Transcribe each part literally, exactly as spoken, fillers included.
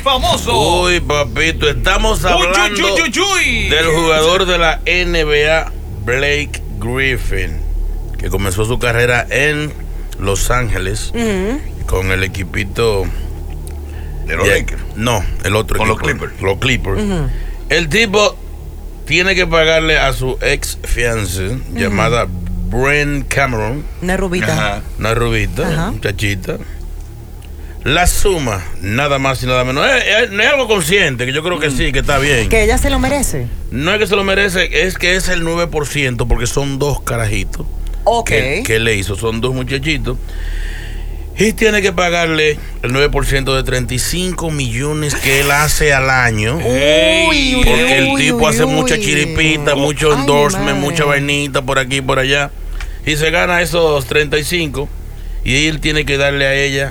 famoso. Uy, papito, estamos hablando uy, uy, uy, uy. del jugador de la N B A, Blake Griffin, que comenzó su carrera en Los Ángeles uh-huh. con el equipito de los Lakers. No, el otro con equipo, los Clippers. Los Clippers. Uh-huh. El tipo tiene que pagarle a su ex fiancé uh-huh. llamada Brent Cameron. Una rubita. Ajá. Una rubita, uh-huh. muchachita. La suma, nada más y nada menos. Es, es, es algo consciente, que yo creo que mm. sí, que está bien. Que ella se lo merece. No es que se lo merece, es que es el nueve por ciento, porque son dos carajitos. Ok. Que, que le hizo, son dos muchachitos. Y tiene que pagarle el nueve por ciento de treinta y cinco millones que él hace al año. Uy, porque uy, el tipo uy, hace uy. mucha chiripita, mucho Ay, endorsement, madre. mucha vainita por aquí y por allá. Y se gana esos treinta y cinco. Y él tiene que darle a ella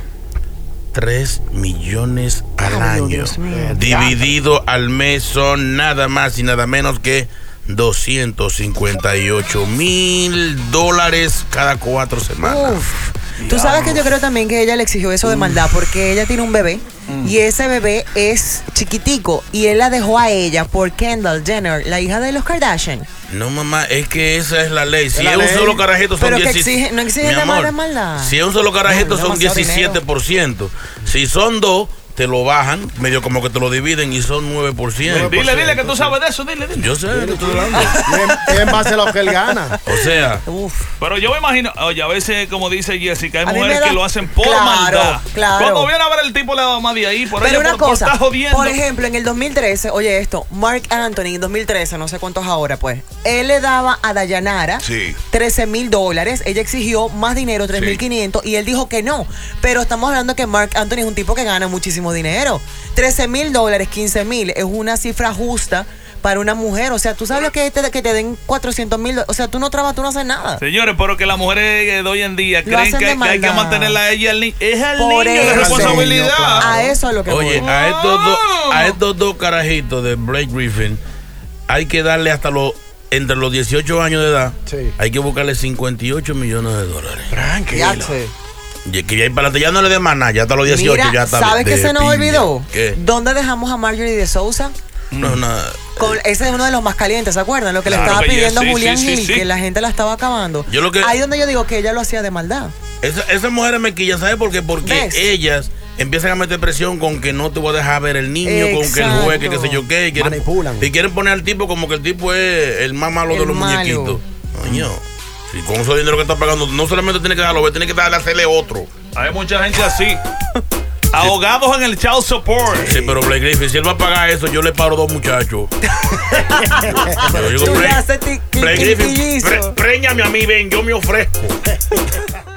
tres millones al Ay, año. Dios mío. Dividido al mes son nada más y nada menos que doscientos cincuenta y ocho mil dólares cada cuatro semanas. Uf. Tú sabes que yo creo también que ella le exigió eso de maldad porque ella tiene un bebé mm. y ese bebé es chiquitico y él la dejó a ella por Kendall Jenner, la hija de los Kardashian. No, mamá, es que esa es la ley. Si la es ley. un solo carajito son Pero que diecisiete. exige, no exige de maldad. Si es un solo carajito no, son diecisiete por ciento. Si son dos, te lo bajan, medio como que te lo dividen y son nueve por ciento. Dile, dile que tú sabes de eso, dile, dile. Yo sé, dile, estoy hablando. Es en base a lo que él gana. O sea. Uf. Pero yo me imagino, oye, a veces, como dice Jessica, hay a mujeres da, que lo hacen por claro, maldad. Claro. Cuando viene a ver el tipo le da más de ahí, por Pero ella, una por, cosa, por, jodiendo. por ejemplo, en el dos mil trece, oye esto, Mark Anthony en dos mil trece, no sé cuántos ahora, pues, él le daba a Dayanara sí. trece mil dólares, ella exigió más dinero, tres mil quinientos, sí. y él dijo que no. Pero estamos hablando que Mark Anthony es un tipo que gana muchísimo dinero. trece mil dólares, quince mil es una cifra justa para una mujer. O sea, tú sabes que te, que te den cuatrocientos mil. O sea, tú no trabajas, tú no haces nada. Señores, pero que las mujeres de hoy en día creen que, que hay que mantenerla a ella. Es el Por niño eso, de responsabilidad. Claro. A eso es lo que Oye, voy. a estos, do, a estos dos carajitos de Blake Griffin hay que darle hasta los entre los dieciocho años de edad. Sí. Hay que buscarle cincuenta y ocho millones de dólares. Tranquilo. Y que ya, para ya no le den más nada, ya hasta los dieciocho. Mira, ya está. ¿sabes qué se nos piña. olvidó? ¿Qué? ¿Dónde dejamos a Marjorie de Sousa? No, nada. Con, ese es uno de los más calientes, ¿se acuerdan? Lo que Claro le estaba que pidiendo ya, sí, Julián sí, Gil, sí, sí. que la gente la estaba acabando. Yo lo que- Ahí donde yo digo que ella lo hacía de maldad. Esa, esas mujeres me quillan, ¿sabes por qué? Porque ¿Ves? ellas empiezan a meter presión con que no te voy a dejar ver el niño, Exacto. con que el juez, que qué sé yo qué. Y quieren, Manipulan. y quieren poner al tipo como que el tipo es el más malo El de los malo. muñequitos. Coño, si con ese dinero que está pagando, no solamente tiene que dejarlo ver, tiene que darle a hacerle otro. Hay mucha gente así. Ahogados en el child support. Sí, pero Blake Griffin, si él va a pagar eso, yo le paro dos muchachos. Yo digo, Tú le Blake- haces ti- Blake Griffin, quinquillizo. pre- préñame a mí, ven, yo me ofrezco.